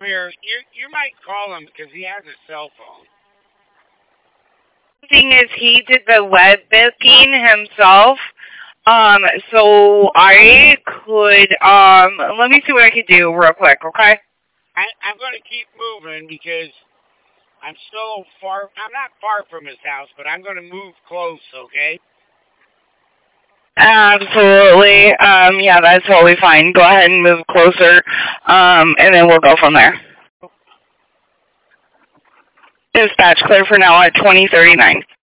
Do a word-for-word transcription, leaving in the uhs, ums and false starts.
Here, you you might call him because he has a cell phone. The thing is, he did the web booking himself. Um, so I could, um, let me see what I could do real quick, okay? I, I'm going to keep moving because I'm still far, I'm not far from his house, but I'm going to move close, okay? Absolutely. Um, yeah, that's totally fine. Go ahead and move closer, um, and then we'll go from there. Dispatch clear for now at twenty thirty-nine.